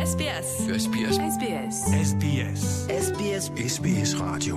SBS. SBS. SBS. SBS. SBS. SBS Radio.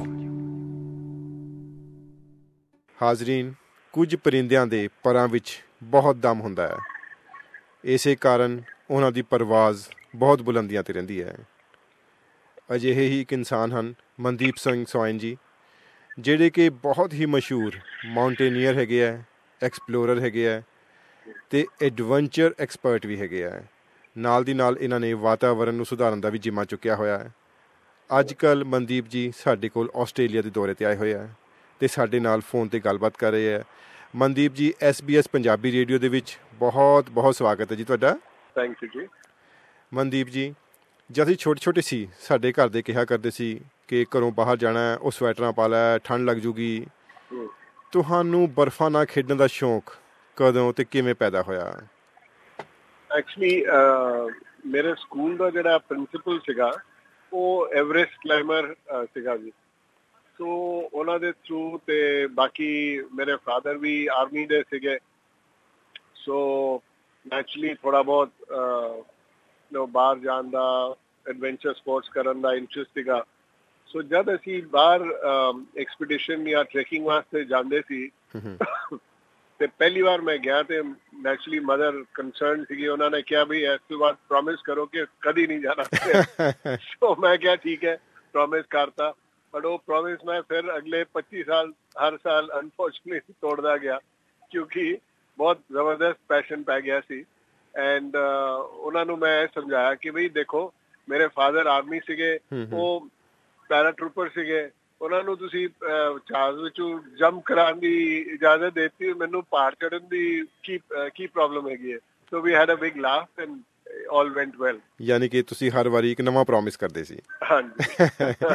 ਹਾਜ਼ਰੀਨ, ਕੁਝ ਪਰਿੰਦਿਆਂ ਦੇ ਪਰਾਂ ਵਿੱਚ ਬਹੁਤ ਦਮ ਹੁੰਦਾ ਹੈ। ਇਸੇ ਕਾਰਨ ਉਹਨਾਂ ਦੀ ਪਰਵਾਜ਼ ਬਹੁਤ ਬੁਲੰਦੀਆਂ 'ਤੇ ਰਹਿੰਦੀ ਹੈ। ਅਜਿਹੇ ਹੀ ਇੱਕ ਇਨਸਾਨ ਹਨ ਮਨਦੀਪ ਸਿੰਘ ਸੋਇਨ ਜੀ, ਜਿਹੜੇ ਕਿ ਬਹੁਤ ਹੀ ਮਸ਼ਹੂਰ ਮਾਊਂਟੇਨੀਅਰ ਹੈਗੇ ਹੈ, ਐਕਸਪਲੋਰਰ ਹੈਗੇ ਹੈ ਅਤੇ ਐਡਵੈਂਚਰ ਐਕਸਪਰਟ ਵੀ ਹੈਗੇ ਹੈ। ਨਾਲ ਦੀ ਨਾਲ ਇਹਨਾਂ ਨੇ ਵਾਤਾਵਰਨ ਨੂੰ ਸੁਧਾਰਨ ਦਾ ਵੀ ਜ਼ਿੰਮਾ ਚੁੱਕਿਆ ਹੋਇਆ ਹੈ। ਅੱਜ ਕੱਲ੍ਹ ਮਨਦੀਪ ਜੀ ਸਾਡੇ ਕੋਲ ਆਸਟ੍ਰੇਲੀਆ ਦੇ ਦੌਰੇ 'ਤੇ ਆਏ ਹੋਏ ਹੈ ਅਤੇ ਸਾਡੇ ਨਾਲ ਫੋਨ 'ਤੇ ਗੱਲਬਾਤ ਕਰ ਰਹੇ ਹੈ। ਮਨਦੀਪ ਜੀ, SBS ਪੰਜਾਬੀ ਰੇਡੀਓ ਦੇ ਵਿੱਚ ਬਹੁਤ ਬਹੁਤ ਸਵਾਗਤ ਹੈ ਜੀ ਤੁਹਾਡਾ। ਥੈਂਕ ਯੂ ਜੀ। ਮਨਦੀਪ ਜੀ, ਜਦ ਅਸੀਂ ਛੋਟੇ ਸੀ ਸਾਡੇ ਘਰ ਦੇ ਕਿਹਾ ਕਰਦੇ ਸੀ ਕਿ ਘਰੋਂ ਬਾਹਰ ਜਾਣਾ ਉਹ ਸਵੈਟਰਾਂ ਪਾ ਲੈ, ਠੰਡ ਲੱਗ ਜੂਗੀ। ਤੁਹਾਨੂੰ ਬਰਫਾਂ ਨਾਲ ਖੇਡਣ ਦਾ ਸ਼ੌਂਕ ਕਦੋਂ ਅਤੇ ਕਿਵੇਂ ਪੈਦਾ ਹੋਇਆ? ਐਕਚੁਅਲੀ ਮੇਰੇ ਸਕੂਲ ਦਾ ਜਿਹੜਾ ਪ੍ਰਿੰਸੀਪਲ ਸੀਗਾ ਉਹ ਐਵਰੈਸਟ ਕਲਾਈਮਰ ਸੀਗਾ ਜੀ। ਸੋ ਉਹਨਾਂ ਦੇ ਥਰੂ ਤੇ ਬਾਕੀ ਮੇਰੇ ਫਾਦਰ ਵੀ ਆਰਮੀ ਦੇ ਸੀਗੇ। ਸੋ ਨੈਚੁਰਲੀ ਥੋੜ੍ਹਾ ਬਹੁਤ ਬਾਹਰ ਜਾਣ ਦਾ, ਐਡਵੈਂਚਰ ਸਪੋਰਟਸ ਕਰਨ ਦਾ ਇੰਟਰਸਟ ਸੀਗਾ। ਸੋ ਜਦ ਅਸੀਂ ਬਾਹਰ ਐਕਸਪੀਡੀਸ਼ਨ ਜਾਂ ਟ੍ਰੈਕਿੰਗ ਵਾਸਤੇ ਜਾਂਦੇ ਸੀ ਤੇ ਪਹਿਲੀ ਵਾਰ ਮੈਂ ਗਿਆ ਤੇ ਨੈਚੁਰਲੀ ਮਦਰ ਕੰਸਰਨ ਸੀਗੀ। ਉਹਨਾਂ ਨੇ ਕਿਹਾ ਵੀ ਇਸ ਤੋਂ ਬਾਅਦ ਪ੍ਰੋਮਿਸ ਕਰੋ ਕਿ ਕਦੀ ਨਹੀਂ ਜਾਣਾ। ਸੋ ਮੈਂ ਕਿਹਾ ਠੀਕ ਹੈ, ਪ੍ਰੋਮਿਸ ਕਰਤਾ। ਬਟ ਉਹ ਪ੍ਰੋਮਿਸ ਮੈਂ ਫਿਰ ਅਗਲੇ 25 ਸਾਲ ਹਰ ਸਾਲ ਅਨਫੋਰਚੁਨੇਟਲੀ ਤੋੜਦਾ ਗਿਆ, ਕਿਉਂਕਿ ਬਹੁਤ ਜ਼ਬਰਦਸਤ ਪੈਸ਼ਨ ਪੈ ਗਿਆ ਸੀ। ਐਂਡ ਉਹਨਾਂ ਨੂੰ ਮੈਂ ਸਮਝਾਇਆ ਕਿ ਬਈ ਦੇਖੋ, ਮੇਰੇ ਫਾਦਰ ਆਰਮੀ ਸੀਗੇ, ਉਹ ਪੈਰਾਟਰੂਪਰ ਸੀਗੇ। ਉਹਨਾਂ ਨੂੰ ਤੁਸੀਂ ਜਹਾਜ਼ ਵਿੱਚੋਂ ਜੰਪ ਕਰਾਉਣ ਦੀ ਇਜਾਜ਼ਤ ਦਿੱਤੀ, ਮੈਨੂੰ ਪਹਾੜ ਚੜ੍ਹਨ ਦੀ ਕੀ ਪ੍ਰੋਬਲਮ ਹੈਗੀ ਹੈ। So we had a big laugh and all went well. ਯਾਨੀ ਕਿ ਤੁਸੀਂ ਹਰ ਵਾਰੀ ਇੱਕ ਨਵਾਂ ਪ੍ਰੋਮਿਸ ਕਰਦੇ ਸੀ। ਹਾਂਜੀ।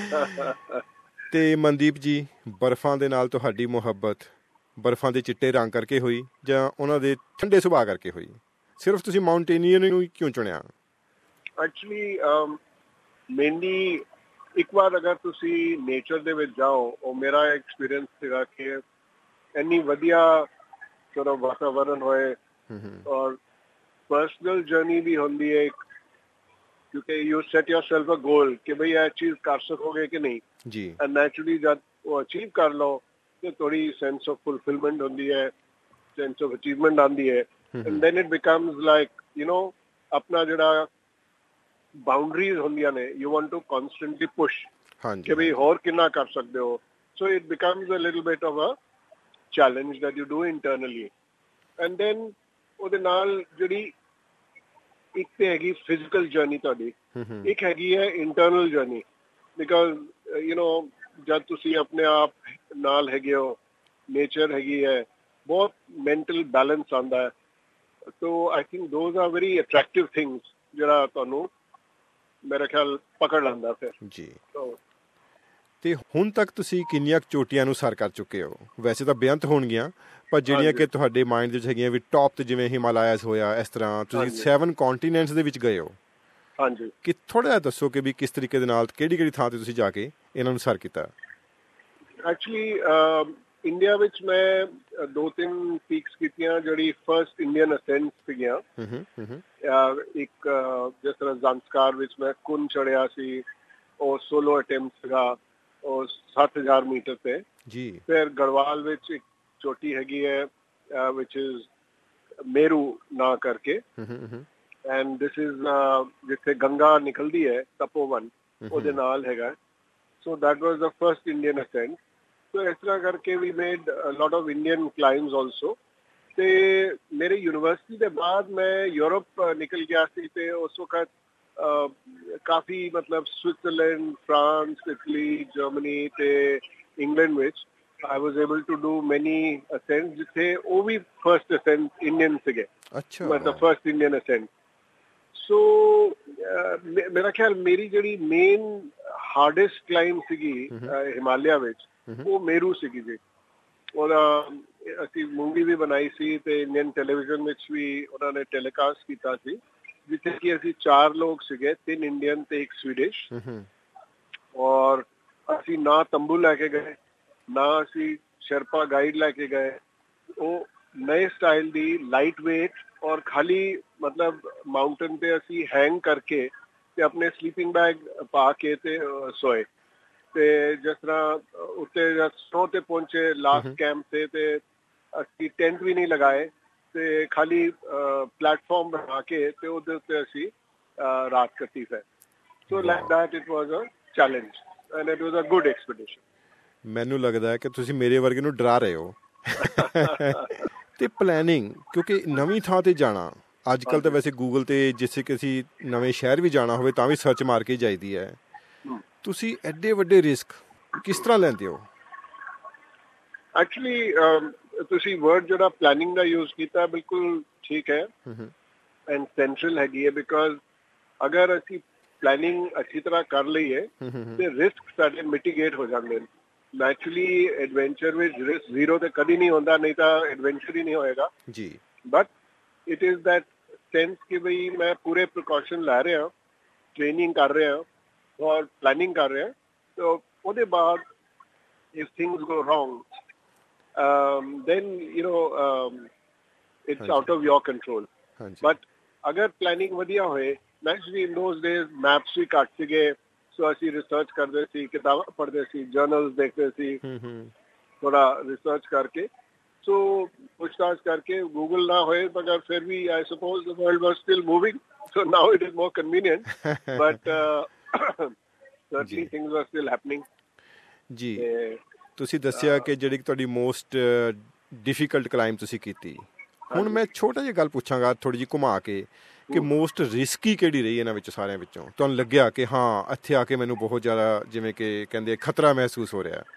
ਤੇ ਮਨਦੀਪ ਜੀ, ਬਰਫਾਂ ਦੇ ਨਾਲ ਤੁਹਾਡੀ ਮੁਹੱਬਤ ਬਰਫਾਂ ਦੇ ਚਿੱਟੇ ਰੰਗ ਕਰਕੇ ਹੋਈ ਜਾਂ ਉਹਨਾਂ ਦੇ ਠੰਡੇ ਸੁਭਾਅ ਕਰਕੇ ਹੋਈ? ਸਿਰਫ ਤੁਸੀਂ ਮਾਊਂਟੇਨੀਅਰ ਨੂੰ ਕਿਉਂ ਚੁਣਿਆ? ਐਕਚੁਅਲੀ ਮੇਨਲੀ ਇੱਕ ਵਾਰ ਅਗਰ ਤੁਸੀਂ ਨੇਚਰ ਦੇ ਵਿੱਚ ਜਾਓ, ਉਹ ਮੇਰਾ ਐਕਸਪੀਰੀਅੰਸ ਸੀਗਾ ਕਿ ਇੰਨੀ ਵਧੀਆ ਚਲੋ ਵਾਤਾਵਰਨ ਹੋਏ ਔਰ ਪਰਸਨਲ ਜਰਨੀ ਵੀ ਹੁੰਦੀ ਹੈ, ਕਿਉਂਕਿ you set yourself a goal ਕਿ ਬਈ ਇਹ ਚੀਜ਼ ਕਰ ਸਕੋਗੇ ਕਿ ਨਹੀਂ ਜੀ। ਐਂਡ ਨੈਚੁਰਲੀ ਜਦ ਉਹ ਅਚੀਵ ਕਰ ਲਓ ਤੇ ਥੋੜੀ ਸੈਂਸ ਆਫ ਫੁਲਫਿਲਮੈਂਟ ਹੁੰਦੀ ਹੈ, ਸੈਂਸ ਆਫ ਅਚੀਵਮੈਂਟ ਆਉਂਦੀ ਹੈ। And then it becomes like ਆਪਣਾ ਜਿਹੜਾ ਬਾਉਂਡਰੀਜ਼ ਹੁੰਦੀਆਂ ਨੇ, you want to constantly push ਕਿ ਵੀ ਹੋਰ ਕਿੰਨਾ ਕਰ ਸਕਦੇ ਹੋ। So it becomes a little bit of a challenge that you do internally. And then ਉਹਦੇ ਨਾਲ ਜਿਹੜੀ ਇੱਕ ਤੇ ਹੈਗੀ ਫਿਜ਼ੀਕਲ ਜਰਨੀ ਤੁਹਾਡੀ, ਇੱਕ ਹੈਗੀ ਹੈ ਇੰਟਰਨਲ ਜਰਨੀ। ਬਿਕਾਜ਼ ਜਦ ਤੁਸੀਂ ਆਪਣੇ ਆਪ ਨਾਲ ਹੈਗੇ ਹੋ, ਨੇਚਰ ਹੈਗੀ ਹੈ, ਬਹੁਤ ਮੈਂਟਲ ਬੈਲੈਂਸ ਆਉਂਦਾ ਹੈ। So I think those are very attractive things ਜਿਹੜਾ ਤੁਹਾਨੂੰ ਮੇਰਾ ਖਿਆਲ ਪਕੜ ਲੈਂਦਾ ਫਿਰ ਜੀ। ਤੇ ਹੁਣ ਤੱਕ ਤੁਸੀਂ ਕਿੰਨੀਆਂ ਚੋਟੀਆਂ ਨੂੰ ਸਰ ਕਰ ਚੁੱਕੇ ਹੋ? ਵੈਸੇ ਤਾਂ ਬੇਅੰਤ ਹੋਣਗੀਆਂ, ਪਰ ਜਿਹੜੀਆਂ ਕਿ ਤੁਹਾਡੇ ਮਾਈਂਡ ਦੇ ਵਿੱਚ ਹੈਗੀਆਂ ਵੀ ਟੌਪ ਤੇ, ਜਿਵੇਂ ਹਿਮਾਲਿਆਸ ਹੋਇਆ, ਇਸ ਤਰ੍ਹਾਂ ਤੁਸੀਂ 7 ਕੰਟੀਨੈਂਟਸ ਦੇ ਵਿੱਚ ਗਏ ਹੋ। ਹਾਂਜੀ, ਕਿ ਥੋੜ੍ਹਾ ਜਿਹਾ ਦੱਸੋ ਕਿ ਵੀ ਕਿਸ ਤਰੀਕੇ ਦੇ ਨਾਲ ਕਿਹੜੀ ਥਾਂ ਤੇ ਤੁਸੀਂ ਜਾ ਕੇ ਇਹਨਾਂ ਨੂੰ ਸਰ ਕੀਤਾ? ਐਕਚੁਅਲੀ ਇੰਡੀਆ ਵਿੱਚ ਮੈਂ 2-3 ਪੀਕਸ ਕੀਤੀਆਂ ਜਿਹੜੀ ਫਰਸਟ ਇੰਡੀਅਨ ਅਸੈਂਟ ਸੀਗੀਆਂ। ਇੱਕ ਜਿਸ ਤਰ੍ਹਾਂ ਜ਼ੰਸਕਾਰ ਵਿੱਚ ਮੈਂ ਕੁਨ ਚੜਿਆ ਸੀ, ਉਹ ਸੋਲੋ ਅਟੈਂਪਟ ਸੀਗਾ, ਉਹ 7000 ਮੀਟਰ ਤੇ ਜੀ। ਫਿਰ ਗੜਵਾਲ ਵਿੱਚ ਇੱਕ ਚੋਟੀ ਹੈਗੀ ਹੈ ਵਿਚ ਇਜ਼ ਮੇਰੂ ਨਾਂ ਕਰਕੇ, ਐਂਡ ਦਿਸ ਇਜ਼ ਜਿੱਥੇ ਗੰਗਾ ਨਿਕਲਦੀ ਹੈ, ਤਪੋਵਨ, ਉਹਦੇ ਨਾਲ ਹੈਗਾ। So that was the first Indian ascent. So ਇਸ ਤਰ੍ਹਾਂ ਕਰਕੇ we made lot of Indian climbs also. ਤੇ ਮੇਰੇ ਯੂਨੀਵਰਸਿਟੀ ਦੇ ਬਾਅਦ ਮੈਂ ਯੂਰਪ ਨਿਕਲ ਗਿਆ ਸੀ ਤੇ ਉਸ ਵਕਤ ਕਾਫੀ ਮਤਲਬ ਸਵਿਟਜ਼ਰਲੈਂਡ, ਫਰਾਂਸ, ਇਟਲੀ, ਜਰਮਨੀ ਤੇ ਇੰਗਲੈਂਡ ਵਿੱਚ I was able to do many ascents ਜਿੱਥੇ ਉਹ ਵੀ ਫਰਸਟ ਅਸੈਂਟ ਇੰਡੀਅਨ ਸੀਗੇ। ਅੱਛਾ, ਮਤਲਬ ਫਰਸਟ ਇੰਡੀਅਨ ਅਸੈਂਟ। ਸੋ ਮੇਰਾ ਖਿਆਲ ਮੇਰੀ ਜਿਹੜੀ ਮੇਨ ਹਾਰਡੈਸਟ ਕਲਾਈਮ ਸੀਗੀ ਹਿਮਾਲਿਆ ਵਿੱਚ, ਉਹ ਮੇਰੂ ਸੀਗੀ ਜੀ। ਉਹਦਾ ਅਸੀਂ ਮੂਵੀ ਵੀ ਬਣਾਈ ਸੀ ਤੇ ਇੰਡੀਅਨ ਟੈਲੀਵਿਜ਼ਨ ਵਿੱਚ ਵੀ ਉਹਨਾਂ ਨੇ ਟੈਲੀਕਾਸਟ ਕੀਤਾ ਸੀ, ਜਿੱਥੇ ਕਿ ਅਸੀਂ 4 ਲੋਕ ਸੀਗੇ, 3 ਇੰਡੀਅਨ ਤੇ 1 ਸਵੀਡਿਸ਼। ਔਰ ਅਸੀਂ ਨਾ ਤੰਬੂ ਲੈ ਕੇ ਗਏ, ਨਾ ਅਸੀਂ ਸ਼ਰਪਾ ਗਾਈਡ ਲੈ ਕੇ ਗਏ। ਉਹ ਨਏ ਸਟਾਈਲ ਦੀ ਲਾਈਟ ਵੇਟ ਔਰ ਖਾਲੀ ਮਤਲਬ ਮਾਊਂਟੇਨ ਤੇ ਅਸੀਂ ਹੈਂਗ ਕਰਕੇ ਤੇ ਆਪਣੇ ਸਲੀਪਿੰਗ ਬੈਗ ਪਾ ਕੇ ਤੇ ਸੋਏ। ਤੇ ਜਿਸ ਤਰ੍ਹਾਂ ਉੱਤੇ ਸਨੋ ਤੇ ਪਹੁੰਚੇ ਲਾਸਟ ਕੈਂਪ ਤੇ ਅਸੀਂ ਟੈਂਟ ਵੀ ਨਹੀਂ ਲਗਾਏ ਤੇ ਖਾਲੀ ਪਲੇਟਫਾਰਮ ਬਣਾ ਕੇ ਤੇ ਉਹਦੇ ਉੱਤੇ ਅਸੀਂ ਰਾਤ ਕੱਟੀ ਫਿਰ। So like that it was a challenge and it was a good expedition. ਮੈਨੂੰ ਲੱਗਦਾ ਹੈ ਕਿ ਤੁਸੀਂ ਮੇਰੇ ਵਰਗੇ ਨੂੰ ਡਰਾ ਰਹੇ ਹੋ। ਤੇ ਪਲੈਨਿੰਗ, ਕਿਉਂਕਿ ਨਵੀਂ ਥਾਂ ਤੇ ਜਾਣਾ ਅੱਜ ਕੱਲ੍ਹ ਤਾਂ ਵੈਸੇ ਗੂਗਲ ਤੇ ਜਿਸੇ ਕਿ ਅਸੀਂ ਨਵੇਂ ਸ਼ਹਿਰ ਵੀ ਜਾਣਾ ਹੋਵੇ ਤਾਂ ਵੀ ਸਰਚ ਮਾਰ ਕੇ ਜਾਈਦੀ ਹੈ। ਤੁਸੀਂ ਐਡੇ ਵੱਡੇ ਰਿਸਕ ਕਿਸ ਤਰ੍ਹਾਂ ਲੈਂਦੇ ਹੋ? ਐਕਚੁਅਲੀ ਤੁਸੀਂ ਵਰਡ ਜਿਹੜਾ ਪਲੈਨਿੰਗ ਦਾ ਯੂਜ਼ ਕੀਤਾ ਬਿਲਕੁਲ ਠੀਕ ਹੈ ਐਂਡ ਸੈਂਟਰਲ ਹੈਗੀ ਹੈ, ਬਿਕੋਜ਼ ਅਗਰ ਅਸੀਂ ਪਲੈਨਿੰਗ ਅੱਛੀ ਤਰ੍ਹਾਂ ਕਰ ਲਈਏ ਤੇ ਰਿਸਕ ਸਾਡੇ ਮਿਟੀਗੇਟ ਹੋ ਜਾਂਦੇ ਨੇ। ਨੈਚੁਰਲੀ ਐਡਵੈਂਚਰ ਵਿੱਚ ਰਿਸਕ ਜ਼ੀਰੋ ਤੇ ਕਦੀ ਨਹੀਂ ਹੁੰਦਾ, ਨਹੀਂ ਤਾਂ ਐਡਵੈਂਚਰ ਹੀ ਨਹੀਂ ਹੋਏਗਾ ਜੀ। But it is that sense ਕਿ ਬਈ ਮੈਂ ਪੂਰੇ ਪ੍ਰੀਕਾਸ਼ਨ ਲੈ ਰਿਹਾ, ਟ੍ਰੇਨਿੰਗ ਕਰ ਰਿਹਾ ਔਰ ਪਲੈਨਿੰਗ ਕਰ ਰਿਹਾ, ਤਾਂ ਉਹਦੇ ਬਾਅਦ if things go wrong then it's out of your control. But ਅਗਰ ਪਲੈਨਿੰਗ ਵਧੀਆ ਹੋਏ, naturally in those days maps ਵੀ ਘੱਟ ਸੀਗੇ, ਸੋ ਅਸੀਂ ਰਿਸਰਚ ਕਰਦੇ ਸੀ, ਕਿਤਾਬਾਂ ਪੜ੍ਹਦੇ ਸੀ, ਜਰਨਲਸ ਦੇਖਦੇ ਸੀ, ਥੋੜਾ ਰਿਸਰਚ ਕਰਕੇ, ਸੋ ਪੁੱਛਤਾਛ ਕਰਕੇ। ਗੂਗਲ ਨਾ ਹੋਏ ਮਗਰ ਫਿਰ ਵੀ I suppose the world was still moving, so now it is more convenient, but certainly things are still happening ਜੀ। ਤੁਸੀਂ ਦੱਸਿਆ ਕਿ ਜਿਹੜੀ ਤੁਹਾਡੀ ਮੋਸਟ ਡਿਫੀਕਲਟ ਕਲਾਈਮ ਤੁਸੀਂ ਕੀਤੀ। ਹੁਣ ਮੈਂ ਛੋਟਾ ਜਿਹੀ ਗੱਲ ਪੁੱਛਾਂਗਾ ਥੋੜ੍ਹੀ ਜਿਹੀ ਘੁਮਾ ਕੇ, ਕਿ ਮੋਸਟ ਰਿਸਕੀ ਕਿਹੜੀ ਰਹੀ ਇਹਨਾਂ ਵਿੱਚੋਂ ਸਾਰਿਆਂ ਵਿੱਚੋਂ? ਤੁਹਾਨੂੰ ਲੱਗਿਆ ਕਿ ਹਾਂ ਇੱਥੇ ਆ ਕੇ ਮੈਨੂੰ ਬਹੁਤ ਜ਼ਿਆਦਾ, ਜਿਵੇਂ ਕਿ ਕਹਿੰਦੇ, ਖਤਰਾ ਮਹਿਸੂਸ ਹੋ ਰਿਹਾ?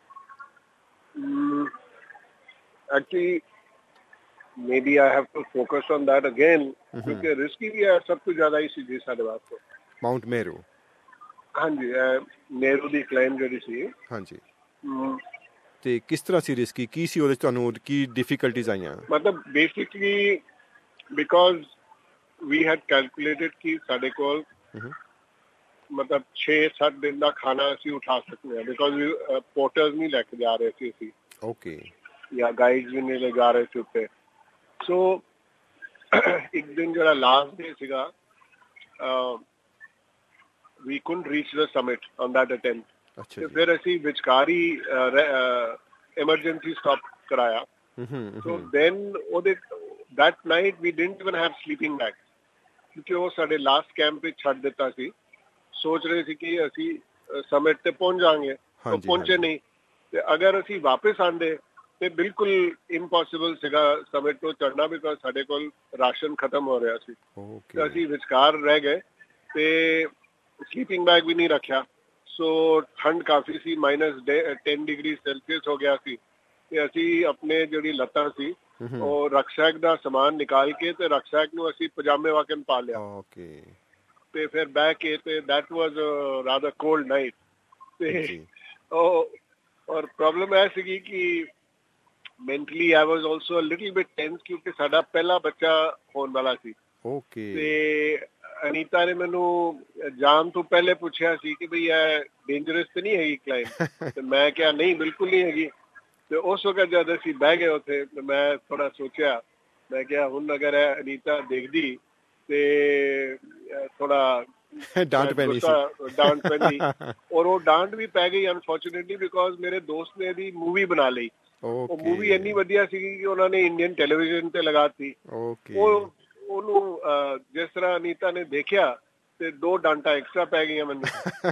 Actually maybe I have to focus on that again, ਕਿਉਂਕਿ ਰਿਸਕੀ ਵੀ ਹੈ ਸਭ ਤੋਂ ਜ਼ਿਆਦਾ ਹੀ ਸੀ ਜੀ ਸਾਡੇ ਵਾਸਤੇ। ਮਾਊਂਟ ਮੇਰੂ? ਹਾਂਜੀ, ਮੇਰੂ ਦੀ ਕਲਾਈਮ ਜਿਹੜੀ ਸੀ। ਹਾਂਜੀ, ਤੇ ਕਿਸ ਤਰ੍ਹਾਂ ਸੀ ਰਿਸਕੀ? ਕੀ ਸੀ ਉਹਦੇ 'ਚ, ਤੁਹਾਨੂੰ ਕੀ ਡਿਫੀਕਲਟੀਜ਼ ਆਈਆਂ? ਮਤਲਬ basically because we had calculated ਕਿ ਸਾਡੇ ਕੋਲ ਮਤਲਬ 6-7 ਦਿਨ ਦਾ ਖਾਣਾ ਅਸੀਂ ਉਠਾ ਸਕਦੇ ਹਾਂ, ਬਿਕੋਜ਼ ਪੋਰਟਰਸ ਨਹੀਂ ਲੈ ਕੇ ਜਾ ਰਹੇ ਸੀ ਅਸੀਂ। ਓਕੇ। ਜਾਂ ਗਾਈਡਸ ਵੀ ਨਹੀਂ ਲੈ ਜਾ ਰਹੇ ਸੀ ਉੱਤੇ। ਸੋ ਇੱਕ ਦਿਨ ਜਿਹੜਾ ਲਾਸਟ ਡੇ ਸੀਗਾ, we couldn't reach the summit on that attempt. ਤੇ ਫਿਰ ਅਸੀਂ ਵਿਚਕਾਰ ਹੀ emergency stop ਕਰਾਇਆ। So then ਉਹਦੇ that night we didn't even have sleeping bags, ਕਿਉਂਕਿ ਉਹ ਸਾਡੇ ਲਾਸਟ ਕੈਂਪ ਵਿੱਚ ਛੱਡ ਦਿੱਤਾ ਸੀ। ਸੋਚ ਰਹੇ ਸੀ ਕਿ ਅਸੀਂ ਸਮਿਟ ਤੇ ਪਹੁੰਚ ਜਾਵਾਂਗੇ, ਉਹ ਪਹੁੰਚੇ ਨਹੀਂ। ਤੇ ਅਗਰ ਅਸੀਂ ਵਾਪਸ ਆਉਂਦੇ ਤੇ ਬਿਲਕੁਲ ਇੰਪੋਸੀਬਲ ਸੀਗਾ ਸਮਿਟ ਤੋਂ ਚੜ੍ਹਨਾ, ਬਿਕੋਜ਼ ਸਾਡੇ ਕੋਲ ਰਾਸ਼ਨ ਖਤਮ ਹੋ ਰਿਹਾ ਸੀ। ਤੇ ਅਸੀਂ ਵਿਚਕਾਰ ਰਹਿ ਗਏ ਤੇ ਸਲੀਪਿੰਗ ਬੈਗ ਵੀ ਨਹੀਂ ਰੱਖਿਆ। ਸੋ ਠੰਡ ਕਾਫੀ ਸੀ, -10 ਡਿਗਰੀ ਸੈਲਸੀਅਸ ਹੋ ਗਿਆ ਸੀ। ਤੇ ਅਸੀਂ ਆਪਣੇ ਜਿਹੜੀ ਲੱਤਾਂ ਸੀ ਉਹ ਰਕਸ਼ੈਕ ਦਾ ਸਮਾਨ ਨਿਕਾਲ ਕੇ ਤੇ ਰਕਸ਼ੈਕ ਨੂੰ ਅਸੀਂ ਪਜਾਮੇ ਵਾਕਨ ਪਾ ਲਿਆ। ਤੇ ਫਿਰ ਬਹਿ ਕੇ, ਤੇ that was rather cold night. ਤੇ ਔਰ ਪ੍ਰੋਬਲਮ ਇਹ ਸੀਗੀ ਕਿ mentally I was also little bit tense, ਕਿਉਂਕਿ ਸਾਡਾ ਪਹਿਲਾ ਬੱਚਾ ਹੋਣ ਵਾਲਾ ਸੀ। ਤੇ ਅਨੀਤਾ ਨੇ ਮੈਨੂੰ ਜਾਣ ਤੋਂ ਪਹਿਲੇ ਪੁੱਛਿਆ ਸੀ ਕਿ ਬਈ ਇਹ ਡੇਂਜਰਸ ਤੇ ਨਹੀਂ ਹੈਗੀ ਕਲਾਈਮ? ਤੇ ਮੈਂ ਕਿਹਾ ਨਹੀਂ, ਬਿਲਕੁਲ ਨਹੀਂ ਹੈਗੀ। ਤੇ ਉਸ ਵਕਤ ਜਦ ਅਸੀਂ ਬਹਿ ਗਏ ਉੱਥੇ, ਮੈਂ ਥੋੜਾ ਸੋਚਿਆ, ਮੈਂ ਕਿਹਾ ਹੁਣ ਅਗਰ ਇਹ ਅਨੀਤਾ ਦੇਖਦੀ ਤੇ ਥੋੜਾ ਡਾਂਟ ਪੈਣੀ। ਔਰ ਉਹ ਡਾਂਟ ਵੀ ਪੈ ਗਈ ਅਨਫੋਰਚੂਨੇਟਲੀ, ਬਿਕੋਜ਼ ਮੇਰੇ ਦੋਸਤ ਨੇ ਇਹਦੀ ਮੂਵੀ ਬਣਾ ਲਈ। ਉਹ ਮੂਵੀ ਇੰਨੀ ਵਧੀਆ ਸੀਗੀ ਕਿ ਉਹਨਾਂ ਨੇ ਇੰਡੀਅਨ ਟੈਲੀਵਿਜ਼ਨ ਤੇ ਲਗਾਤੀ। ਉਹਨੂੰ ਜਿਸ ਤਰ੍ਹਾਂ ਅਨੀਤਾ ਨੇ ਦੇਖਿਆ ਤੇ 2 ਡਾਂਟਾਂ ਐਕਸਟਰਾ ਪੈ ਗਈਆਂ ਮੈਨੂੰ।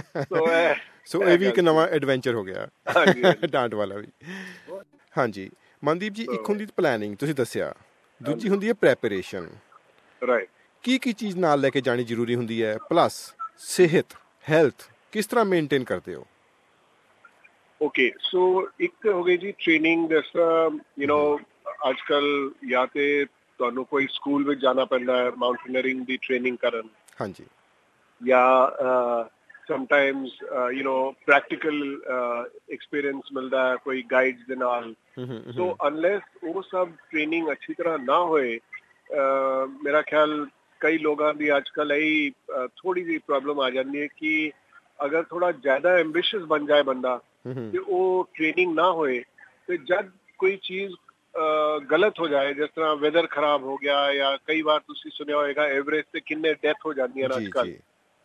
ਸੋ ਇਹ ਵੀ ਇੱਕ ਨਵਾਂ ਐਡਵੈਂਚਰ ਹੋ ਗਿਆ, ਡਾਂਟ ਵਾਲਾ ਵੀ। ਹਾਂਜੀ ਮਨਦੀਪ ਜੀ, ਇੱਕ ਹੁੰਦੀ ਪਲੈਨਿੰਗ ਤੁਸੀਂ ਦੱਸਿਆ, ਦੂਜੀ ਹੁੰਦੀ ਹੈ ਪ੍ਰੈਪਰੇਸ਼ਨ। ਰਾਈਟ। ਕੀ ਚੀਜ਼ ਨਾਲ ਲੈ ਕੇ ਜਾਣੀ ਜ਼ਰੂਰੀ ਹੁੰਦੀ ਹੈ? ਪਲੱਸ ਸਿਹਤ, ਹੈਲਥ ਕਿਸ ਤਰ੍ਹਾਂ ਮੇਨਟੇਨ ਕਰਦੇ ਹੋ? ਓਕੇ, ਸੋ ਇੱਕ ਹੋ ਗਈ ਜੀ ਟ੍ਰੇਨਿੰਗ। ਜਿਸ ਤਰ੍ਹਾਂ ਅੱਜ ਕੱਲ ਜਾਂ ਤੇ ਤੁਹਾਨੂੰ ਕੋਈ ਸਕੂਲ ਵਿੱਚ ਜਾਣਾ ਪੈਂਦਾ ਹੈ ਮਾਊਂਟੇਨਰਿੰਗ ਦੀ ਟ੍ਰੇਨਿੰਗ ਕਰਨ। ਹਾਂਜੀ। ਜਾਂ ਸਮਟਾਈਮਸ ਪ੍ਰੈਕਟੀਕਲ ਐਕਸਪੀਰੀਅੰਸ ਮਿਲਦਾ ਹੈ ਕੋਈ ਗਾਈਡਸ ਦੇ ਨਾਲ। ਸੋ ਅਨਲੈਸ ਉਹ ਸਭ ਟ੍ਰੇਨਿੰਗ ਅੱਛੀ ਤਰ੍ਹਾਂ ਨਾ ਹੋਏ, ਮੇਰਾ ਖਿਆਲ ਕਈ ਲੋਕਾਂ ਦੀ ਅੱਜ ਕੱਲ੍ਹ ਇਹੀ ਥੋੜ੍ਹੀ ਜਿਹੀ ਪ੍ਰੋਬਲਮ ਆ ਜਾਂਦੀ ਹੈ ਕਿ ਅਗਰ ਥੋੜਾ ਜ਼ਿਆਦਾ ਐਂਬਿਸ਼ੀਅਸ ਬਣ ਜਾਏ ਬੰਦਾ ਤੇ ਉਹ ਟ੍ਰੇਨਿੰਗ ਨਾ ਹੋਏ, ਤੇ ਜਦ ਕੋਈ ਚੀਜ਼ ਗਲਤ ਹੋ ਜਾਏ, ਜਿਸ ਤਰ੍ਹਾਂ ਵੈਦਰ ਖਰਾਬ ਹੋ ਗਿਆ, ਜਾਂ ਕਈ ਵਾਰ ਤੁਸੀਂ ਸੁਣਿਆ ਹੋਏਗਾ ਐਵਰੇਸਟ ਤੇ ਕਿੰਨੇ ਡੈਥ ਹੋ ਜਾਂਦੀਆਂ ਨੇ ਅੱਜ ਕੱਲ੍ਹ।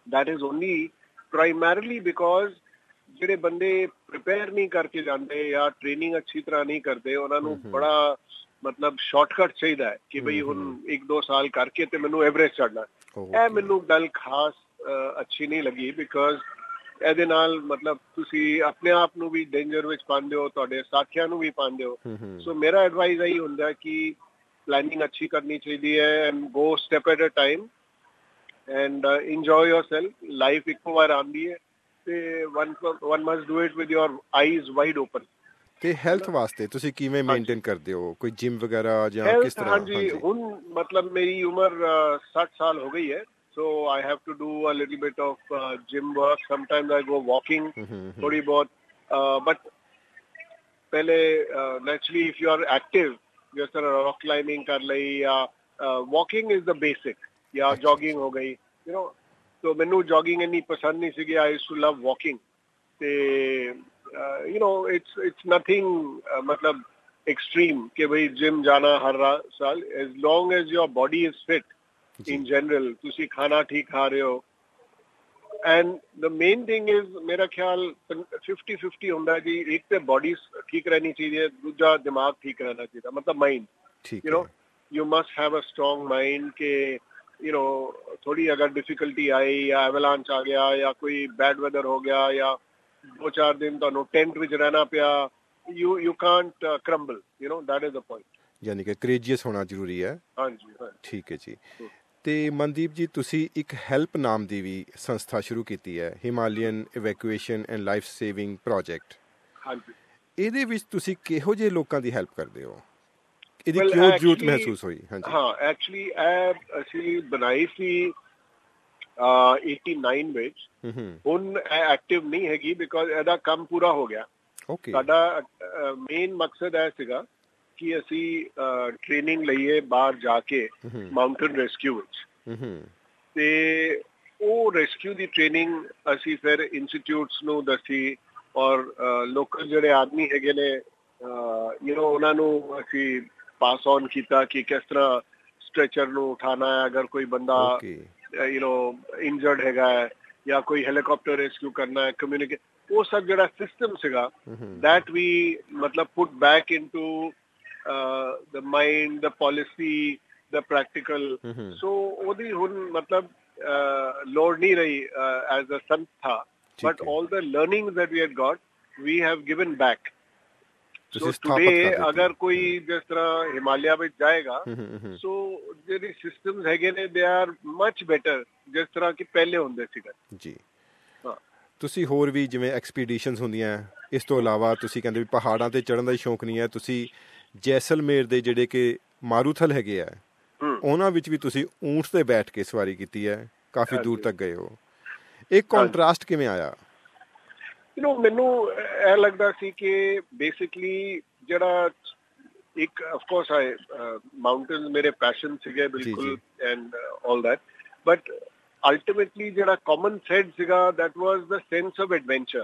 that is only primarily because ਜਿਹੜੇ ਬੰਦੇ prepare ਨਹੀਂ ਕਰਕੇ ਜਾਂਦੇ ਜਾਂ ਟ੍ਰੇਨਿੰਗ ਅੱਛੀ ਤਰ੍ਹਾਂ ਨਹੀਂ ਕਰਦੇ, ਉਹਨਾਂ ਨੂੰ ਬੜਾ ਮਤਲਬ ਸ਼ਾਰਟਕਟ ਚਾਹੀਦਾ ਹੈ ਕਿ ਬਈ ਹੁਣ 1-2 ਸਾਲ ਕਰਕੇ ਤੇ ਮੈਨੂੰ ਐਵਰੇਜ ਚੜ੍ਹਨਾ। ਇਹ ਮੈਨੂੰ ਗੱਲ ਖਾਸ ਅੱਛੀ ਨਹੀਂ ਲੱਗੀ, ਬਿਕਾਜ਼ ਇਹਦੇ ਨਾਲ ਮਤਲਬ ਤੁਸੀਂ ਆਪਣੇ ਆਪ ਨੂੰ ਵੀ ਡੇਂਜਰ ਵਿੱਚ ਪਾਉਂਦੇ ਹੋ, ਤੁਹਾਡੇ ਸਾਥੀਆਂ ਨੂੰ ਵੀ ਪਾਉਂਦੇ ਹੋ। ਸੋ ਮੇਰਾ ਐਡਵਾਈਸ ਇਹੀ ਹੁੰਦਾ ਕਿ ਪਲੈਨਿੰਗ ਅੱਛੀ ਕਰਨੀ ਚਾਹੀਦੀ ਹੈ, and go step at a time and enjoy yourself. Life ਇੱਕੋ ਵਾਰ ਆਉਂਦੀ ਹੈ ਤੇ one must do it with your eyes wide open। ਤੇ ਹੈਲਥ ਵਾਸਤੇ ਤੁਸੀਂ ਕਿਵੇਂ ਮੇਨਟੇਨ ਕਰਦੇ ਹੋ? ਕੋਈ ਜਿਮ ਵਗੈਰਾ ਜਾਂ ਕਿਸ ਤਰ੍ਹਾਂ? ਹਾਂਜੀ, ਹੁਣ ਮਤਲਬ ਮੇਰੀ ਉਮਰ 60 ਸਾਲ ਹੋ ਗਈ ਹੈ, so I have to do a little bit of gym work. Sometimes I go walking थोड़ी बहुत, but पहले naturally if you are active, जिस तरह rock climbing कर ली या walking is the basic, या jogging हो गई, you know। तो मैनू jogging इन्नी पसंद नहीं सी, I used to love walking। ते you know it's nothing मतलब extreme कि भाई जिम जाना हर साल, as long as your body is fit in general, तुसी खाना ठीक खा रहे हो, and the main thing is मेरा ख्याल 50-50 होता है जी। एक तो बॉडी ठीक रहनी चाहिए, दूसरा दिमाग ठीक रहना चाहिए, मतलब mind, you know you must have a strong mind के you know थोड़ी अगर डिफिकल्टी आई या एवलांच आ गया या कोई बैड वेदर हो गया या 2-4 दिन ਤੁਹਾਨੂੰ ਟੈਂਟ ਵਿੱਚ ਰਹਿਣਾ ਪਿਆ, you can't crumble, you know, that is the point। ਯਾਨੀ ਕਿ ਕਰੇਜੀਅਸ ਹੋਣਾ ਜ਼ਰੂਰੀ ਹੈ। ਹਾਂਜੀ, ਠੀਕ ਹੈ ਜੀ। ਤੇ ਮਨਦੀਪ ਜੀ, ਤੁਸੀਂ ਇੱਕ ਹੈਲਪ ਨਾਮ ਦੀ ਵੀ ਸੰਸਥਾ ਸ਼ੁਰੂ ਕੀਤੀ ਹੈ, Himalayan evacuation and life saving project. ਹਾਂਜੀ, ਇਹਦੇ ਵਿੱਚ ਤੁਸੀਂ ਕਿਹੋ ਜਿਹੇ ਲੋਕਾਂ ਦੀ ਹੈਲਪ ਕਰਦੇ ਹੋ? ਇਹਦੀ ਕਿਉਂ ਜ਼ਰੂਰਤ ਮਹਿਸੂਸ ਹੋਈ? ਹਾਂਜੀ, ਹਾਂ, ਐਕਚੁਅਲੀ ਅਸੀਂ ਬਣਾਈ ਸੀ 89 ਵਿੱਚ। ਹੁਣ ਐਕਟਿਵ ਨਹੀਂ ਹੈਗੀ ਬਿਕਾਜ਼ ਇਹਦਾ ਕੰਮ ਪੂਰਾ ਹੋ ਗਿਆ। ਸਾਡਾ ਮੇਨ ਮਕਸਦ ਇਹ ਸੀਗਾ ਕਿ ਅਸੀਂ ਟ੍ਰੇਨਿੰਗ ਲਈਏ ਬਾਹਰ ਜਾ ਕੇ ਮਾਊਂਟੇਨ ਰੈਸਕਿਊ ਵਿੱਚ, ਤੇ ਉਹ ਰੈਸਕਿਊ ਦੀ ਟ੍ਰੇਨਿੰਗ ਅਸੀਂ ਫਿਰ ਇੰਸਟੀਟਿਊਟਸ ਨੂੰ ਦੱਸੀ, ਔਰ ਲੋਕਲ ਜਿਹੜੇ ਆਦਮੀ ਹੈਗੇ ਨੇ ਯੂ ਨੋ ਉਹਨਾਂ ਨੂੰ ਅਸੀਂ ਪਾਸ ਔਨ ਕੀਤਾ ਕਿ ਕਿਸ ਤਰ੍ਹਾਂ ਸਟ੍ਰੈਚਰ ਨੂੰ ਉਠਾਉਣਾ ਹੈ ਅਗਰ ਕੋਈ ਬੰਦਾ you know injured ਹੈਗਾ ਹੈ ਜਾਂ ਕੋਈ ਹੈਲੀਕਾਪਟਰ ਰੈਸਕਿਊ ਕਰਨਾ ਹੈ, ਕਮਿਊਨੀਕੇਟ, ਉਹ ਸਭ ਜਿਹੜਾ ਸਿਸਟਮ ਸੀਗਾ that we ਮਤਲਬ put back into the mind, the policy, the practical। so ਉਹਦੀ ਹੁਣ ਮਤਲਬ ਲੋੜ ਨਹੀਂ ਰਹੀ as a ਸੰਸਥਾ, but all the learnings that we had got we have given back। so today ਅਗਰ ਕੋਈ ਜਿਸ ਤਰ੍ਹਾਂ ਹਿਮਾਲਿਆ ਵਿੱਚ ਜਾਏਗਾ, so ਜਿਹੜੇ ਸਿਸਟਮਸ ਹੈਗੇ ਨੇ they are much better ਜਿਸ ਤਰ੍ਹਾਂ ਕਿ ਪਹਿਲੇ ਹੁੰਦੇ ਸੀਗੇ ਜੀ। ਤੁਸੀਂ ਹੋਰ ਵੀ ਜਿਵੇਂ ਐਕਸਪੀਡੀਸ਼ਨਸ ਹੁੰਦੀਆਂ, ਇਸ ਤੋਂ ਇਲਾਵਾ ਤੁਸੀਂ ਕਹਿੰਦੇ ਵੀ ਪਹਾੜਾਂ ਤੇ ਚੜ੍ਹਨ ਦਾ ਹੀ ਸ਼ੌਂਕ ਨਹੀਂ ਹੈ, ਤੁਸੀਂ ਜੈਸਲਮੇਰ ਦੇ ਜਿਹੜੇ ਕਿ ਮਾਰੂਥਲ ਹੈਗੇ ਆ ਉਹਨਾਂ ਵਿੱਚ ਵੀ ਤੁਸੀਂ ਊਂਠ ਤੇ ਬੈਠ ਕੇ ਸਵਾਰੀ ਕੀਤੀ ਹੈ, ਕਾਫੀ ਦੂਰ ਤੱਕ ਗਏ ਹੋ। ਇਹ ਕੰਟਰਾਸਟ ਕਿਵੇਂ ਆਇਆ? ਯੂ ਨੋ ਮੈਨੂੰ ਇਹ ਲੱਗਦਾ ਸੀ ਕਿ ਬੇਸਿਕਲੀ ਜਿਹੜਾ ਇੱਕ ਆਫ ਕੋਰਸ ਆਈ ਮਾਊਂਟੇਨਸ ਮੇਰੇ ਪੈਸ਼ਨ ਸੀਗੇ ਬਿਲਕੁਲ and all that, but ultimately ਜਿਹੜਾ common thread ਸੀਗਾ that was the sense of adventure,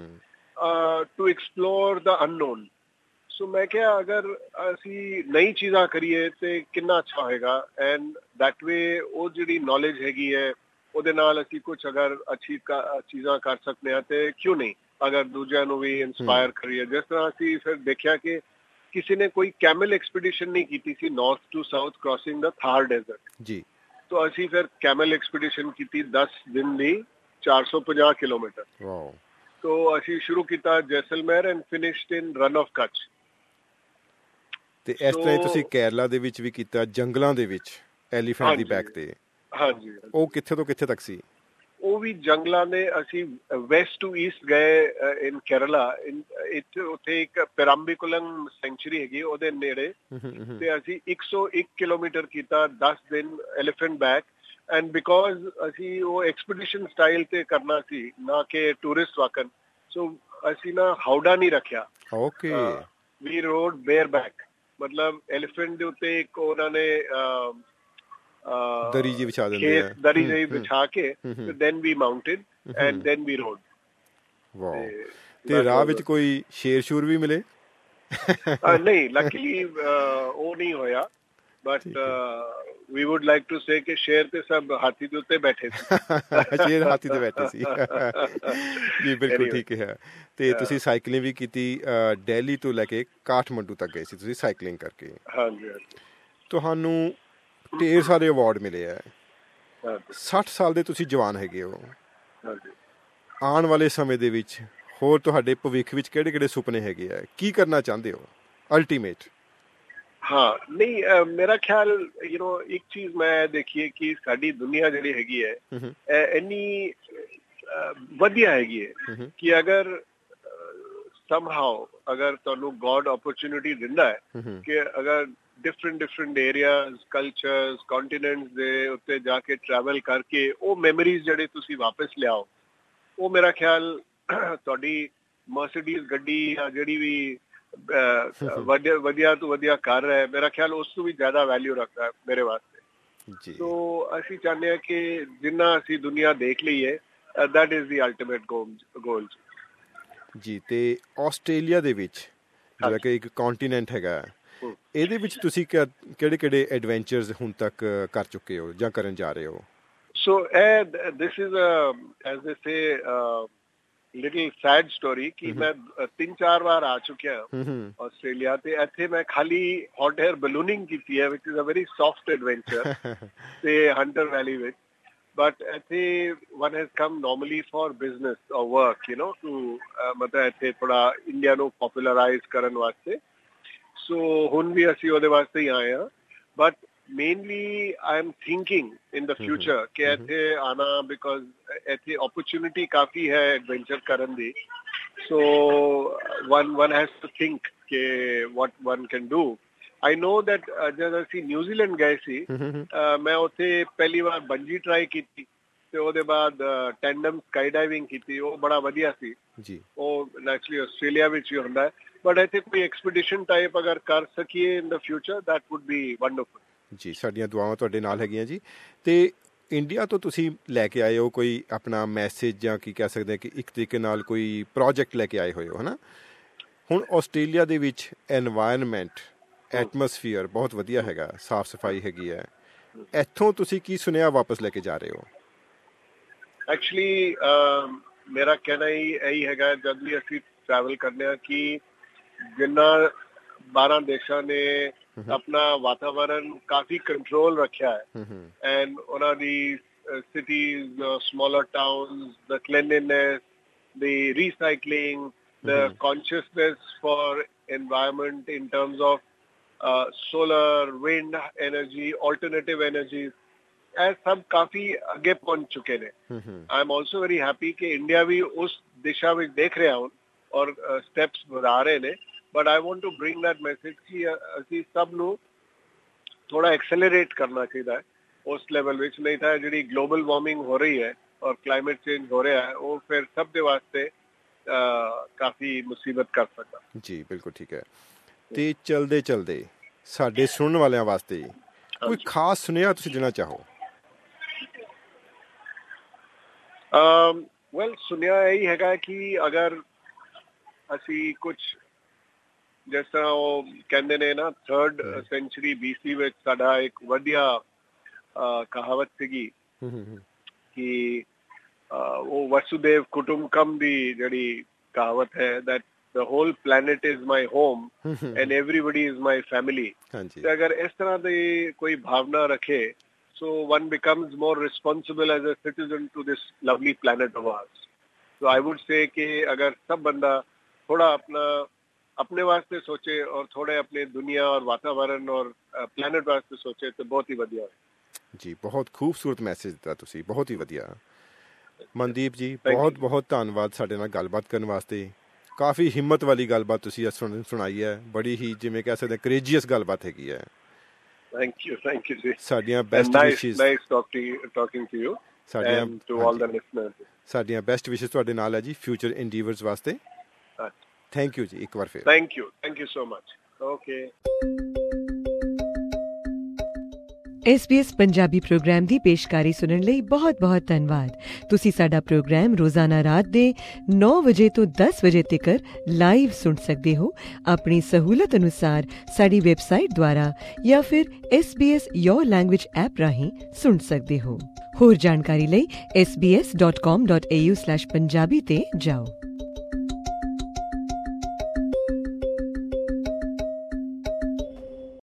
to explore the unknown। so ਮੈਂ ਕਿਹਾ ਅਗਰ ਅਸੀਂ ਨਈ ਚੀਜ਼ਾਂ ਕਰੀਏ ਤੇ ਕਿੰਨਾ ਅੱਛਾ ਹੋਏਗਾ, and that way ਉਹ ਜਿਹੜੀ knowledge ਹੈਗੀ ਹੈ ਉਹਦੇ ਨਾਲ ਅਸੀਂ ਕੁਝ ਅਗਰ ਅੱਛੀ ਚੀਜ਼ਾਂ ਕਰ ਸਕਦੇ ਹਾਂ ਤੇ ਕਿਉਂ ਨਹੀਂ ਅਗਰ ਦੂਜਿਆਂ ਨੂੰ ਵੀ ਇੰਸਪਾਇਰ ਕਰੀਏ। ਜਿਸ ਤਰ੍ਹਾਂ ਅਸੀਂ ਫਿਰ ਦੇਖਿਆ ਕਿ ਕਿਸੇ ਨੇ ਕੋਈ ਕੈਮਲ ਐਕਸਪੀਡੀਸ਼ਨ ਨਹੀਂ ਕੀਤੀ ਸੀ ਨਾਰਥ ਟੂ ਸਾਊਥ ਕ੍ਰਾਸਿੰਗ ਦਾ ਥਾਰ ਡੈਜ਼ਰਟ ਜੀ, तो ਅਸੀਂ ਫਿਰ ਕੈਮਲ ਐਕਸਪੀਡੀਸ਼ਨ ਕੀਤੀ 10 ਦਿਨ ਦੀ 450 ਕਿਲੋਮੀਟਰ। ਵਾਓ। तो ਅਸੀਂ ਸ਼ੁਰੂ ਕੀਤਾ Jaisalmer and finished in Rann of Kutch. ਤੇ ਇਸ ਤਰ੍ਹਾਂ ਤੁਸੀਂ ਕੇਰਲਾ ਦੇ ਵਿੱਚ ਵੀ ਕੀਤਾ, ਜੰਗਲਾਂ ਦੇ ਵਿੱਚ ਐਲੀਫੈਂਟ ਦੀ ਬੈਕ ਤੇ। ਹਾਂਜੀ। ਉਹ ਕਿੱਥੇ ਤੋਂ ਕਿੱਥੇ ਤੱਕ ਸੀ? ਉਹ ਵੀ ਜੰਗਲਾਂ ਦੇ ਅਸੀਂ ਵੈਸਟ ਟੂ ਈਸਟ ਗਏ ਇਨ ਕੇਰਲਾ। ਇੱਥੇ ਉੱਥੇ ਇੱਕ ਪੈਰਾਂਬੀਕੁਲਮ ਸੈਂਚੁਰੀ ਹੈਗੀ ਉਹਦੇ ਨੇੜੇ, ਤੇ ਅਸੀਂ 101 ਕਿਲੋਮੀਟਰ ਕੀਤਾ 10 ਦਿਨ ਐਲੀਫੈਂਟ ਬੈਕ। ਐਂਡ ਬਿਕੋਜ਼ ਅਸੀਂ ਉਹ ਐਕਸਪੀਡੀਸ਼ਨ ਸਟਾਈਲ ਤੇ ਕਰਨਾ ਸੀ ਨਾ ਕਿ ਟੂਰਿਸਟ ਵਾਕਨ, ਸੋ ਅਸੀਂ ਨਾ ਹਾਉਡਾ ਨਹੀਂ ਰੱਖਿਆ। Okay. We rode bareback, ਮਤਲਬ ਐਲੀਫੈਂਟ ਦੇ ਉੱਤੇ ਇੱਕ ਉਹਨਾਂ ਨੇ ਦਰੀ ਜੀ ਵਿਛਾ ਦਿੰਦੇ ਆ, ਦਰੀ ਜਿਹੀ ਵਿਛਾ ਕੇ then we mounted and then we rode। Wow. ਤੇ ਰਾਹ ਵਿੱਚ ਕੋਈ ਸ਼ੇਰ ਸ਼ੂਰ ਵੀ ਮਿਲੇ? ਨਹੀਂ, ਲੱਕੀਲੀ ਉਹ ਨਹੀਂ ਹੋਇਆ, but we would like to say ਕਿ ਸ਼ੇਰ ਤੇ ਸਭ ਹਾਥੀ ਦੇ ਉੱਤੇ ਬੈਠੇ ਸੀ। ਸ਼ੇਰ ਹਾਥੀ ਤੇ ਬੈਠੇ ਸੀ। ਜੀ ਬਿਲਕੁਲ ਠੀਕ ਹੈ। ਤੇ ਤੁਸੀਂ ਸਾਈਕਲਿੰਗ ਵੀ ਕੀਤੀ, ਦਿੱਲੀ ਤੋਂ ਲੈ ਕੇ ਕਾਠਮੰਡੂ ਤੱਕ ਗਏ ਸੀ ਤੁਸੀਂ ਸਾਈਕਲਿੰਗ ਕਰਕੇ। ਹਾਂਜੀ ਹਾਂਜੀ। ਤੁਹਾਨੂੰ ਢੇਰ ਸਾਰੇ ਅਵਾਰਡ ਮਿਲੇ ਹੈ। 60 ਸਾਲ ਦੇ ਤੁਸੀਂ ਜਵਾਨ ਹੈਗੇ ਹੋ। ਆਉਣ ਵਾਲੇ ਸਮੇਂ ਦੇ ਵਿੱਚ ਹੋਰ ਤੁਹਾਡੇ ਭਵਿੱਖ ਵਿੱਚ ਕਿਹੜੇ ਕਿਹੜੇ ਸੁਪਨੇ ਹੈਗੇ ਆ, ਕੀ ਕਰਨਾ ਚਾਹੁੰਦੇ ਹੋ ਅਲਟੀਮੇਟ? ਹਾਂ ਨਹੀਂ, ਮੇਰਾ ਖਿਆਲ ਇੱਕ ਚੀਜ਼ ਮੈਂ ਦੇਖੀਏ ਕਿ ਸਾਡੀ ਦੁਨੀਆ ਜਿਹੜੀ ਹੈਗੀ ਹੈ ਇੰਨੀ ਵਧੀਆ ਹੈਗੀ ਹੈ ਕਿ ਅਗਰ ਸਮਹਾਉ ਅਗਰ ਤੁਹਾਨੂੰ ਗੋਡ ਓਪਰਚੁਨਿਟੀ ਦਿੰਦਾ ਹੈ ਕਿ ਅਗਰ ਡਿਫਰੈਂਟ ਏਰੀਆਜ਼, ਕਲਚਰਸ, ਕੰਟੀਨੈਂਟਸ ਦੇ ਉੱਤੇ ਜਾ ਕੇ ਟਰੈਵਲ ਕਰਕੇ ਉਹ ਮੈਮੋਰੀਜ਼ ਜਿਹੜੇ ਤੁਸੀਂ ਵਾਪਸ ਲਿਆਓ, ਉਹ ਮੇਰਾ ਖਿਆਲ ਤੁਹਾਡੀ ਮਰਸੀਡੀਜ਼ ਗੱਡੀ ਜਾਂ ਜਿਹੜੀ ਵੀ ਵਧੀਆ ਤੋਂ ਵਧੀਆ ਕਾਰ ਹੈ, ਮੇਰਾ ਖਿਆਲ ਉਸ ਤੋਂ ਵੀ ਜ਼ਿਆਦਾ ਵੈਲਿਊ ਰੱਖਦਾ ਮੇਰੇ ਵਾਸਤੇ। ਸੋ ਅਸੀਂ ਚਾਹੁੰਦੇ ਹਾਂ ਕਿ ਜਿੰਨਾ ਅਸੀਂ ਦੁਨੀਆ ਦੇਖ ਲਈਏ, that is the ultimate goal ਜੀ। ਤੇ ਆਸਟ੍ਰੇਲੀਆ ਦੇ ਵਿੱਚ ਜਿਹੜਾ ਕਿ ਇੱਕ ਕੰਟੀਨੈਂਟ ਹੈਗਾ, ਇਹਦੇ ਵਿੱਚ ਤੁਸੀਂ ਕਿਹੜੇ ਕਿਹੜੇ ਐਡਵੈਂਚਰਸ ਹੁਣ ਤੱਕ ਕਰ ਚੁੱਕੇ ਹੋ ਜਾਂ ਕਰਨ ਜਾ ਰਹੇ ਹੋ? ਸੋ ਦਿਸ ਇਜ਼ ਐਜ਼ ਦੇ ਸੇ ਲਿਟਲ ਸੈਡ ਸਟੋਰੀ ਕਿ ਮੈਂ 3-4 ਵਾਰ ਆ ਚੁੱਕਿਆ ਆਸਟ੍ਰੇਲੀਆ ਤੇ ਇੱਥੇ ਮੈਂ ਖਾਲੀ ਹੌਟ 에ਅਰ ਬਲੂਨਿੰਗ ਕੀਤੀ ਹੈ, which is a very soft adventure ਤੇ ਹੰਟਰ ਵੈਲੀ ਵਿੱਚ। ਬਟ ਇੱਥੇ one has come normally for business or work, to ਮਤਲਬ ਇੱਥੇ ਥੋੜਾ ਇੰਡੀਆ ਨੂੰ ਪੋਪੂਲਰਾਈਜ਼ ਕਰਨ ਵਾਸਤੇ। ਸੋ ਹੁਣ ਵੀ ਅਸੀਂ ਉਹਦੇ ਵਾਸਤੇ ਹੀ ਆਏ ਹਾਂ। But mainly I am thinking in the future ਕਿ ਇੱਥੇ ਆਉਣਾ, ਬਿਕੋਜ਼ ਇੱਥੇ ਓਪਰਚੁਨਿਟੀ ਕਾਫੀ ਹੈ ਐਡਵੈਂਚਰ ਕਰਨ ਦੀ। ਸੋ one has to think ਕਿ what one can do. I know that ਜਦ ਅਸੀਂ ਨਿਊਜ਼ੀਲੈਂਡ ਗਏ ਸੀ, ਮੈਂ ਉੱਥੇ ਪਹਿਲੀ ਵਾਰ ਬੰਜੀ ਟਰਾਈ ਕੀਤੀ ਤੇ ਉਹਦੇ ਬਾਅਦ ਟੈਂਡਮ ਸਕਾਈ ਡਾਈਵਿੰਗ ਕੀਤੀ, ਉਹ ਬੜਾ ਵਧੀਆ ਸੀ ਜੀ। ਉਹ ਨੈਚੁਰਲੀ ਆਸਟ੍ਰੇਲੀਆ ਵਿੱਚ ਹੀ ਹੁੰਦਾ ਹੈ, ਬਟ ਇੱਥੇ ਕੋਈ ਐਕਸਪੀਡੀਸ਼ਨ ਟਾਈਪ ਅਗਰ ਕਰ ਸਕੀਏ in the future, that would be wonderful. ਜੀ ਸਾਡੀਆਂ ਦੁਆਵਾਂ ਤੁਹਾਡੇ ਨਾਲ ਹੈਗੀਆਂ ਜੀ। ਤੇ ਇੰਡੀਆ ਤੋਂ ਤੁਸੀਂ ਲੈ ਕੇ ਆਏ ਹੋ ਕੋਈ ਆਪਣਾ ਮੈਸੇਜ, ਜਾਂ ਕੀ ਕਹਿ ਸਕਦੇ ਕਿ ਇੱਕ ਤਰੀਕੇ ਨਾਲ ਕੋਈ ਪ੍ਰੋਜੈਕਟ ਲੈ ਕੇ ਆਏ ਹੋਏ ਹੋ, ਹੈ ਨਾ? ਹੁਣ ਆਸਟ੍ਰੇਲੀਆ ਦੇ ਵਿੱਚ ਐਨਵਾਇਰਨਮੈਂਟ, ਐਟਮੋਸਫੀਅਰ ਬਹੁਤ ਵਧੀਆ ਹੈਗਾ, ਸਾਫ਼ ਸਫਾਈ ਹੈਗੀ ਹੈ। ਇੱਥੋਂ ਤੁਸੀਂ ਕੀ ਸੁਨੇਹਾ ਵਾਪਸ ਲੈ ਕੇ ਜਾ ਰਹੇ ਹੋ? ਐਕਚੁਅਲੀ ਮੇਰਾ ਕਹਿਣਾ ਹੀ ਇਹੀ ਹੈਗਾ, ਜਦ ਵੀ ਅਸੀਂ ਟਰੈਵਲ ਕਰਦੇ ਹਾਂ, ਕਿ ਜਿੰਨਾ 12 ਦੇਸ਼ਾਂ ਨੇ ਆਪਣਾ ਵਾਤਾਵਰਨ ਕਾਫੀ ਕੰਟਰੋਲ ਰੱਖਿਆ ਹੈ, ਐਂਡ ਉਹਨਾਂ ਦੀ cities, smaller towns, the cleanliness, the recycling, the consciousness for environment in terms of solar, wind energy, alternative energies, ਇਹ ਸਭ ਕਾਫੀ ਅੱਗੇ ਪਹੁੰਚ ਚੁੱਕੇ ਨੇ। I am also very happy ਕਿ ਇੰਡੀਆ ਵੀ ਉਸ ਦਿਸ਼ਾ ਵਿੱਚ ਦੇਖ ਰਿਹਾ ਹੁਣ ਔਰ ਸਟੈਪਸ ਵਧਾ ਰਹੇ ਨੇ। But I want to bring that message ਕਿ ਅਸੀਂ ਸਭ ਨੂੰ ਥੋੜਾ ਐਕਸਲਰੇਟ ਕਰਨਾ ਚਾਹੀਦਾ ਹੈ ਉਸ ਲੈਵਲ ਵਿੱਚ, ਨਹੀਂ ਤਾਂ ਜਿਹੜੀ ਗਲੋਬਲ ਵਾਰਮਿੰਗ ਹੋ ਰਹੀ ਹੈ ਔਰ ਕਲਾਈਮੇਟ ਚੇਂਜ ਹੋ ਰਿਹਾ ਹੈ, ਉਹ ਫਿਰ ਸਭ ਦੇ ਵਾਸਤੇ ਕਾਫੀ ਮੁਸੀਬਤ ਕਰ ਸਕਦਾ। ਜੀ ਬਿਲਕੁਲ ਠੀਕ ਹੈ। ਤੇ ਚਲਦੇ ਚਲਦੇ ਸਾਡੇ ਸੁਣਨ ਵਾਲਿਆਂ ਵਾਸਤੇ ਕੋਈ ਖਾਸ ਸੁਨੇਹਾ ਤੁਸੀਂ ਦੇਣਾ ਚਾਹੋ? ਵੈਲ, ਸੁਨੇਹਾ ਇਹੀ ਹੈਗਾ ਕਿ ਅਗਰ ਅਸੀਂ ਕੁਝ, ਜਿਸ ਤਰ੍ਹਾਂ ਉਹ ਕਹਿੰਦੇ ਨੇ ਨਾ, 3rd ਸੈਂਚੁਰੀ BC ਵਿੱਚ ਸਾਡਾ ਇੱਕ ਵਧੀਆ ਕਹਾਵਤ ਸੀਗੀ ਕਿ ਉਹ ਵਸੁਦੇਵ ਕੁਟੁੰਬਕਮ ਦੀ ਜਿਹੜੀ ਕਹਾਵਤ ਹੈ, that the whole planet is my home and everybody is my family. ਤੇ ਅਗਰ ਇਸ ਤਰ੍ਹਾਂ ਦੀ ਕੋਈ ਭਾਵਨਾ ਰੱਖੇ, so one becomes more responsible as a citizen to this lovely planet of ours. So I would say कि अगर सब बंदा थोड़ा अपने वास्ते सोचे और थोड़े अपने दुनिया और वातावरण और planet वास्ते सोचे तो बहुत ही बढ़िया है। जी बहुत खूबसूरत मैसेज दिता तुसी, बहुत ही बढ़िया। मनदीप जी बहुत बहुत धन्यवाद साडे नाल गलबात करन वास्ते। काफ़ी हिम्मत वाली गलबात तुसी सुनाई है, बड़ी ही जिवें कह सकते करेजियस गलबात हैगी है। Thank you जी। साडियां best wishes. Nice talking to you and to all the listeners. साडियां बेस्ट विशेस तुहाडे नाल है जी फ्यूचर एंडीवर्स वास्ते। थैंक यू जी एक बार फिर। Thank you so much. Okay. SBS Punjabi programme ਦੀ ਪੇਸ਼ਕਾਰੀ ਸੁਣਨ ਲਈ ਬਹੁਤ-ਬਹੁਤ ਧੰਨਵਾਦ। ਤੁਸੀਂ ਸਾਡਾ ਪ੍ਰੋਗਰਾਮ ਰੋਜ਼ਾਨਾ ਰਾਤ ਦੇ 9 ਵਜੇ ਤੋਂ 10 ਵਜੇ ਤੱਕ ਲਾਈਵ ਸੁਣ ਸਕਦੇ ਹੋ ਆਪਣੀ ਸਹੂਲਤ ਅਨੁਸਾਰ ਸਾਡੀ ਵੈਬਸਾਈਟ ਦੁਆਰਾ ਜਾਂ ਫਿਰ SBS Your Language ਐਪ ਰਾਹੀਂ ਸੁਣ ਸਕਦੇ ਹੋ। ਹੋਰ ਜਾਣਕਾਰੀ ਲਈ sbs.com.au/punjabi ਤੇ ਜਾਓ।